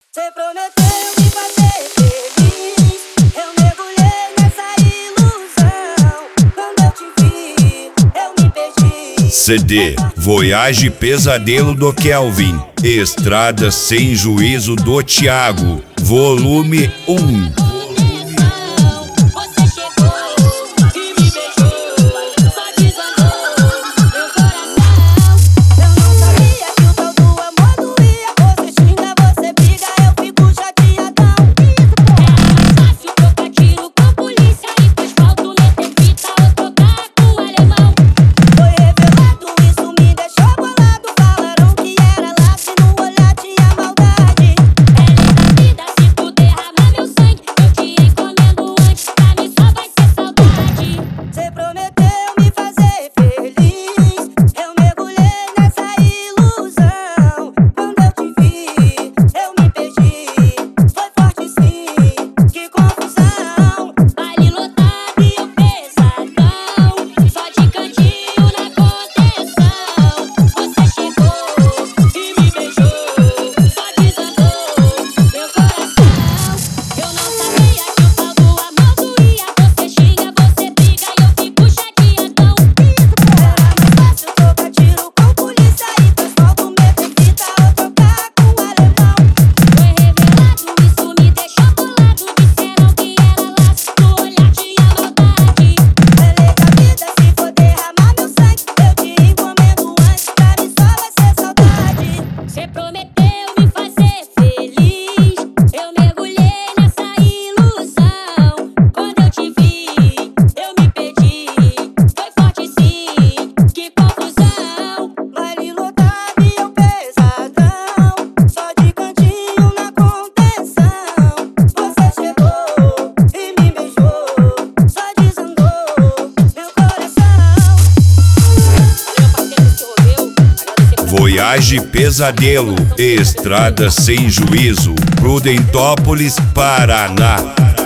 Cê prometeu me fazer feliz, eu mergulhei nessa ilusão. Quando eu te vi, eu me perdi. CD Voyage Pesadelo do Kelvin, Estrada Sem Juízo do Thiago, volume 1. Voyage Pesadelo, Estrada Sem Juízo, Prudentópolis, Paraná.